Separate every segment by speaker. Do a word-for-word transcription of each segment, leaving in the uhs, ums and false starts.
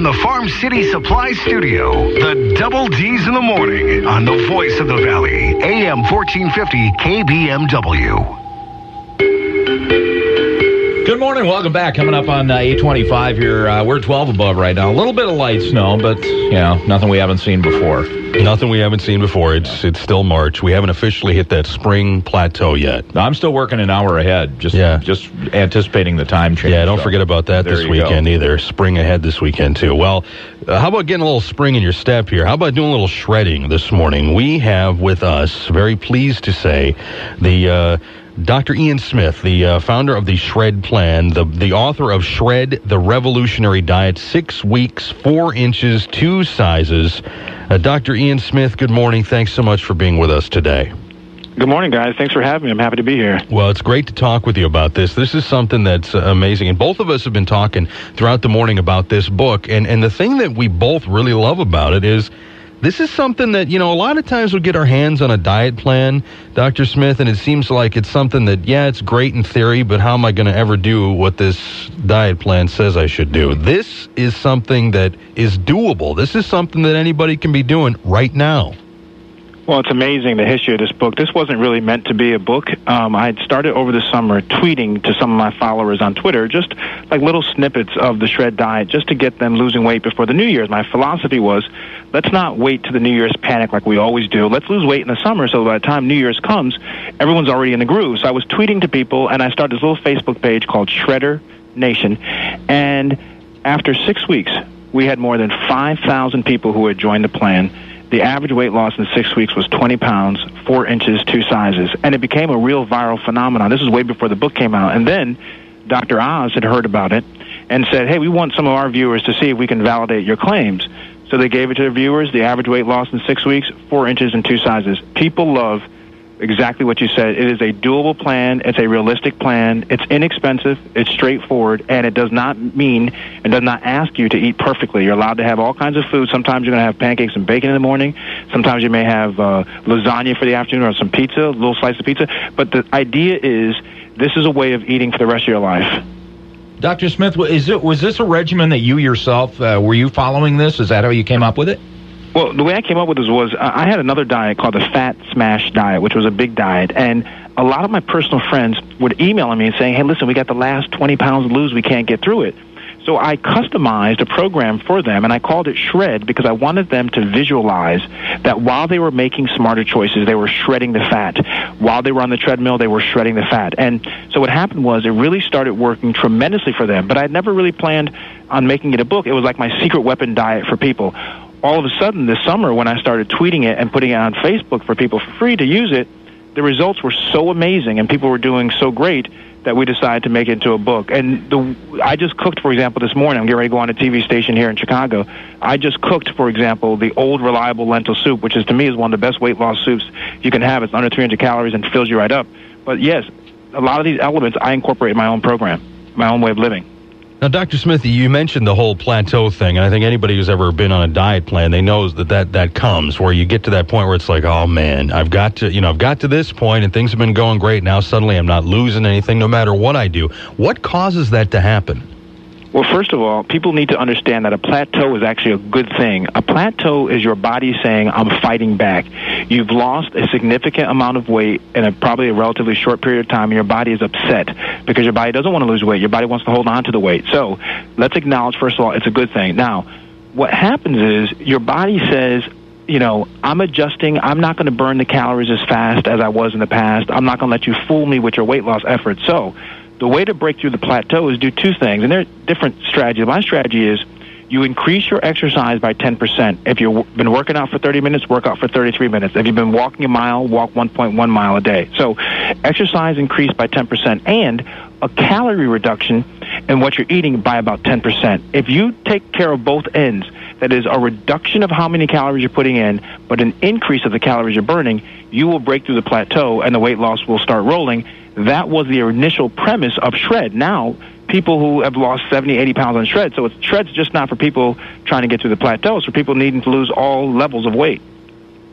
Speaker 1: the Farm City Supply Studio, the Double D's in the Morning on the Voice of the Valley, A M fourteen fifty K B M W.
Speaker 2: Good morning. Welcome back. Coming up on uh, eight twenty-five here. Uh, we're twelve above right now. A little bit of light snow, but, you know, nothing we haven't seen before.
Speaker 3: Nothing we haven't seen before. It's it's still March. We haven't officially hit that spring plateau yet.
Speaker 2: No, I'm still working an hour ahead, just
Speaker 3: yeah.
Speaker 2: just anticipating the time change.
Speaker 3: Yeah, don't
Speaker 2: so
Speaker 3: forget about that this weekend
Speaker 2: go.
Speaker 3: either. Spring ahead this weekend, too. Well, uh, how about getting a little spring in your step here? How about doing a little shredding this morning? We have with us, very pleased to say, the... Uh, Doctor Ian Smith, the uh, founder of the Shred Plan, the the author of Shred, the Revolutionary Diet, six weeks, four inches, two sizes. Uh, Doctor Ian Smith, good morning. Thanks so much for being with us today.
Speaker 4: Good morning, guys. Thanks for having me. I'm happy to be here.
Speaker 3: Well, it's great to talk with you about this. This is something that's uh, amazing. And both of us have been talking throughout the morning about this book. And, and the thing that we both really love about it is this is something that, you know, a lot of times we'll get our hands on a diet plan, Doctor Smith, and it seems like it's something that, yeah, it's great in theory, but how am I going to ever do what this diet plan says I should do? This is something that is doable. This is something that anybody can be doing right now.
Speaker 4: Well, it's amazing, the history of this book. This wasn't really meant to be a book. Um, I had started over the summer tweeting to some of my followers on Twitter, just like little snippets of the Shred diet, just to get them losing weight before the New Year's. My philosophy was, let's not wait to the New Year's panic like we always do. Let's lose weight in the summer so by the time New Year's comes, everyone's already in the groove. So I was tweeting to people, and I started this little Facebook page called Shredder Nation. And after six weeks, we had more than five thousand people who had joined the plan. The average weight loss in six weeks was twenty pounds, four inches, two sizes. And it became a real viral phenomenon. This was way before the book came out. And then Doctor Oz had heard about it and said, hey, we want some of our viewers to see if we can validate your claims. So they gave it to their viewers. The average weight loss in six weeks, four inches and two sizes. People love exactly what you said. It is a doable plan. It's a realistic plan. It's inexpensive. It's straightforward. And it does not mean and does not ask you to eat perfectly. You're allowed to have all kinds of food. Sometimes you're going to have pancakes and bacon in the morning. Sometimes you may have uh, lasagna for the afternoon or some pizza, a little slice of pizza. But the idea is this is a way of eating for the rest of your life.
Speaker 2: Doctor Smith, is it was this a regimen that you yourself, uh, were you following this? Is that how you came up with it?
Speaker 4: Well, the way I came up with this was uh, I had another diet called the Fat Smash Diet, which was a big diet. And a lot of my personal friends would email me and saying, hey, listen, we got the last twenty pounds to lose. We can't get through it. So I customized a program for them, and I called it Shred because I wanted them to visualize that while they were making smarter choices, they were shredding the fat. While they were on the treadmill, they were shredding the fat. And so what happened was it really started working tremendously for them. But I'd never really planned on making it a book. It was like my secret weapon diet for people. All of a sudden this summer when I started tweeting it and putting it on Facebook for people for free to use it, the results were so amazing and people were doing so great that we decided to make it into a book. And the, I just cooked, for example, this morning. I'm getting ready to go on a T V station here in Chicago. I just cooked, for example, the Old Reliable Lentil Soup, which is to me is one of the best weight loss soups you can have. It's under three hundred calories and fills you right up. But yes, a lot of these elements I incorporate in my own program, my own way of living.
Speaker 3: Now, Doctor Smith, you mentioned the whole plateau thing, and I think anybody who's ever been on a diet plan, they knows that, that that comes where you get to that point where it's like, oh man, I've got to, you know, I've got to this point and things have been going great. Now suddenly I'm not losing anything no matter what I do. What causes that to happen?
Speaker 4: Well, first of all, people need to understand that a plateau is actually a good thing. A plateau is your body saying, I'm fighting back. You've lost a significant amount of weight in a, probably a relatively short period of time, and your body is upset because your body doesn't want to lose weight. Your body wants to hold on to the weight. So let's acknowledge, first of all, it's a good thing. Now, what happens is your body says, you know, I'm adjusting. I'm not going to burn the calories as fast as I was in the past. I'm not going to let you fool me with your weight loss efforts. So the way to break through the plateau is do two things, and there are different strategies. My strategy is you increase your exercise by ten percent. If you've been working out for thirty minutes, work out for thirty-three minutes. If you've been walking a mile, walk one point one mile a day. So exercise increased by ten percent, and a calorie reduction in what you're eating by about ten percent. If you take care of both ends, that is a reduction of how many calories you're putting in, but an increase of the calories you're burning, you will break through the plateau and the weight loss will start rolling. That was the initial premise of Shred. Now, people who have lost seventy, eighty pounds on Shred, so it's, Shred's just not for people trying to get through the plateau. It's for people needing to lose all levels of weight.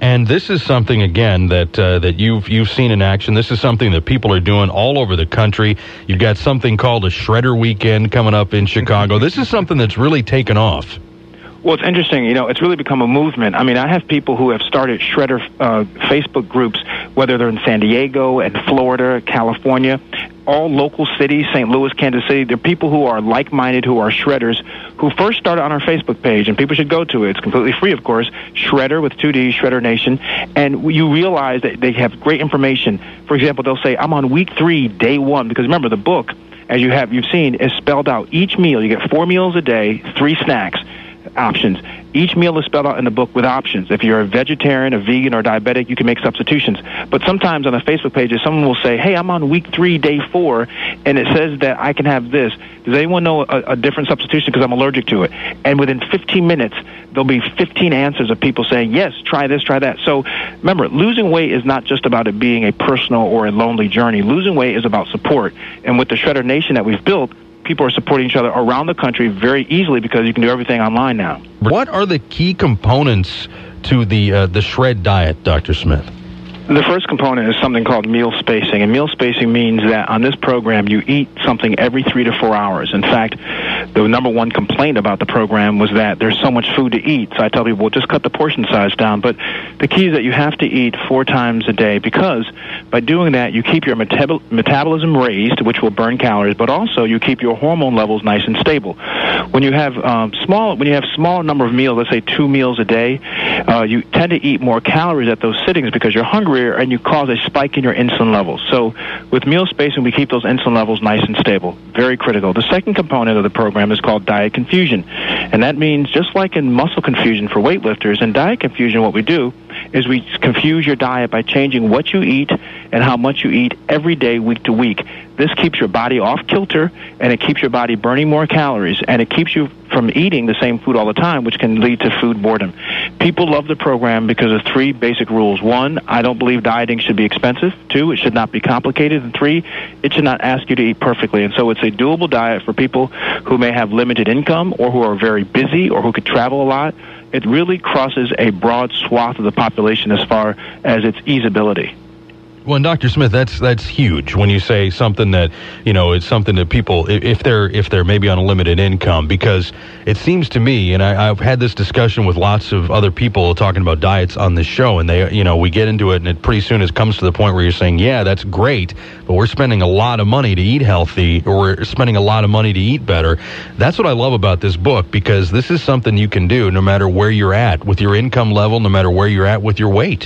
Speaker 3: And this is something, again, that uh, that you've you've seen in action. This is something that people are doing all over the country. You've got something called a Shredder Weekend coming up in Chicago. This is something that's really taken off.
Speaker 4: Well, it's interesting. You know, it's really become a movement. I mean, I have people who have started Shredder uh, Facebook groups, whether they're in San Diego and Florida, California, all local cities, Saint Louis, Kansas City. They're people who are like-minded, who are shredders, who first started on our Facebook page, and people should go to it. It's completely free, of course, Shredder with two D's, Shredder Nation, and you realize that they have great information. For example, they'll say, I'm on week three, day one, because remember, the book, as you have, you've seen, is spelled out. Each meal, you get four meals a day, three snacks. Options. Each meal is spelled out in the book with options. If you're a vegetarian, a vegan, or diabetic, you can make substitutions. But sometimes on the Facebook pages, someone will say, hey, I'm on week three, day four, and it says that I can have this. Does anyone know a, a different substitution because I'm allergic to it? And within fifteen minutes, there'll be fifteen answers of people saying, yes, try this, try that. So remember, losing weight is not just about it being a personal or a lonely journey. Losing weight is about support. And with the Shredder Nation that we've built, people are supporting each other around the country very easily because you can do everything online now.
Speaker 3: What are the key components to the uh, the shred diet, Doctor Smith?
Speaker 4: The first component is something called meal spacing, and meal spacing means that on this program you eat something every three to four hours. In fact, the number one complaint about the program was that there's so much food to eat, so I tell people, well, just cut the portion size down. But the key is that you have to eat four times a day, because by doing that you keep your metab- metabolism raised, which will burn calories, but also you keep your hormone levels nice and stable. When you have um, small, when you have small number of meals, let's say two meals a day, uh, you tend to eat more calories at those sittings because you're hungrier, and you cause a spike in your insulin levels. So with meal spacing, we keep those insulin levels nice and stable. Very critical. The second component of the program is called diet confusion. And that means, just like in muscle confusion for weightlifters, in diet confusion what we do is we confuse your diet by changing what you eat and how much you eat every day, week to week. This keeps your body off kilter, and it keeps your body burning more calories, and it keeps you from eating the same food all the time, which can lead to food boredom. People love the program because of three basic rules. One, I don't believe dieting should be expensive. Two, it should not be complicated. And three, it should not ask you to eat perfectly. And so it's a doable diet for people who may have limited income or who are very busy or who could travel a lot. It really crosses a broad swath of the population as far as its easeability.
Speaker 3: Well, and Doctor Smith, that's that's huge when you say something that, you know, it's something that people, if they're if they're maybe on a limited income, because it seems to me, and I, I've had this discussion with lots of other people talking about diets on this show, and they, you know, we get into it, and it pretty soon it comes to the point where you're saying, yeah, that's great, but we're spending a lot of money to eat healthy, or we're spending a lot of money to eat better. That's what I love about this book, because this is something you can do no matter where you're at with your income level, no matter where you're at with your weight.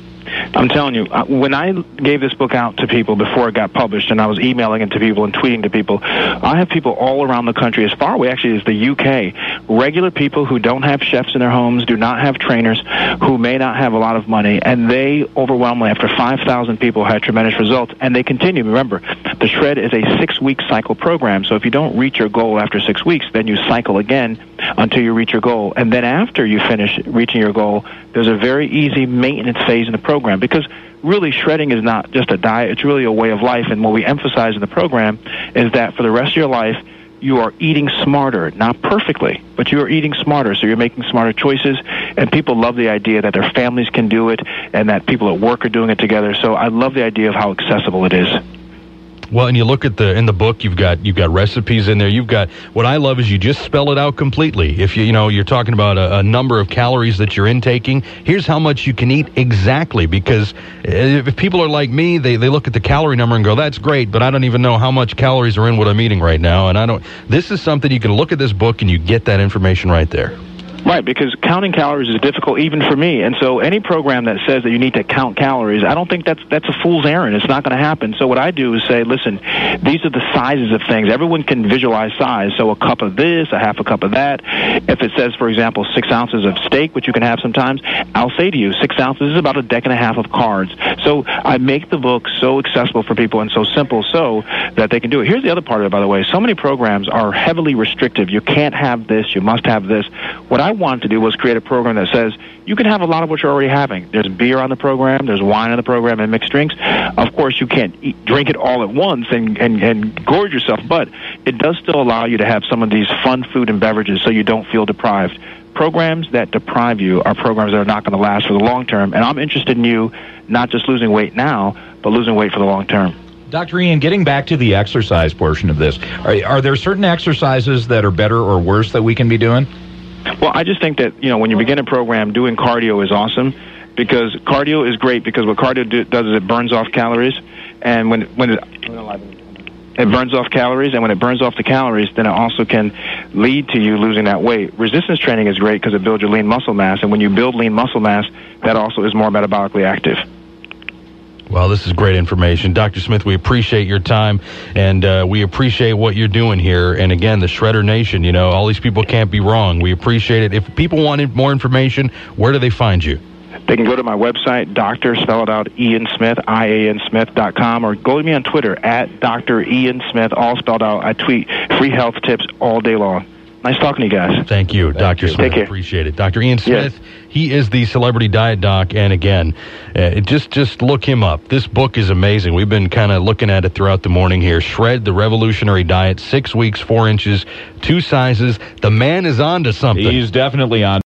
Speaker 4: I'm telling you, when I gave this book out to people before it got published, and I was emailing it to people and tweeting to people, I have people all around the country, as far away actually as the U K, regular people who don't have chefs in their homes, do not have trainers, who may not have a lot of money, and they overwhelmingly, after five thousand people, had tremendous results, and they continue. Remember, the Shred is a six-week cycle program, so if you don't reach your goal after six weeks, then you cycle again until you reach your goal. And then after you finish reaching your goal, there's a very easy maintenance phase in the program, because really shredding is not just a diet, it's really a way of life. And what we emphasize in the program is that for the rest of your life, you are eating smarter, not perfectly, but you are eating smarter, so you're making smarter choices, and people love the idea that their families can do it and that people at work are doing it together. So I love the idea of how accessible it is.
Speaker 3: Well, and you look at the in the book, you've got you've got recipes in there. You've got, what I love is you just spell it out completely. If you you know you're talking about a, a number of calories that you're intaking, here's how much you can eat exactly. Because if people are like me, they they look at the calorie number and go, that's great, but I don't even know how much calories are in what I'm eating right now. And I don't. This is something you can look at this book and you get that information right there.
Speaker 4: Right, because counting calories is difficult even for me. And so any program that says that you need to count calories, I don't think that's that's a fool's errand. It's not going to happen. So what I do is say, listen, these are the sizes of things. Everyone can visualize size. So a cup of this, a half a cup of that. If it says, for example, six ounces of steak, which you can have sometimes, I'll say to you, six ounces is about a deck and a half of carbs. So I make the book so accessible for people and so simple so that they can do it. Here's the other part of it, by the way. So many programs are heavily restrictive. You can't have this. You must have this. What I I wanted to do was create a program that says you can have a lot of what you're already having. There's beer on the program, there's wine on the program, and mixed drinks. Of course, you can't eat, drink it all at once and, and, and gorge yourself, but it does still allow you to have some of these fun food and beverages so you don't feel deprived. Programs that deprive you are programs that are not going to last for the long term, and I'm interested in you not just losing weight now, but losing weight for the long term.
Speaker 2: Doctor Ian, getting back to the exercise portion of this, are, are there certain exercises that are better or worse that we can be doing?
Speaker 4: Well, I just think that, you know, when you begin a program, doing cardio is awesome, because cardio is great, because what cardio do, does is it burns off calories, and when, when it, it burns off calories, and when it burns off the calories, then it also can lead to you losing that weight. Resistance training is great because it builds your lean muscle mass, and when you build lean muscle mass, that also is more metabolically active.
Speaker 3: Well, this is great information. Doctor Smith, we appreciate your time, and uh, we appreciate what you're doing here. And again, the Shredder Nation, you know, all these people can't be wrong. We appreciate it. If people want more information, where do they find you?
Speaker 4: They can go to my website, Doctor spell it out, Ian Smith, I A N Smith dot com, or go to me on Twitter, at Doctor Ian Smith, all spelled out. I tweet free health tips all day long. Nice talking to you guys.
Speaker 3: Thank you, Doctor Smith.
Speaker 4: Take care.
Speaker 3: Appreciate it. Doctor Ian Smith,
Speaker 4: yes.
Speaker 3: He is the Celebrity Diet Doc, and again, uh, just just look him up. This book is amazing. We've been kind of looking at it throughout the morning here. Shred the Revolutionary Diet, six weeks, four inches, two sizes. The man is on to something.
Speaker 2: He's definitely on.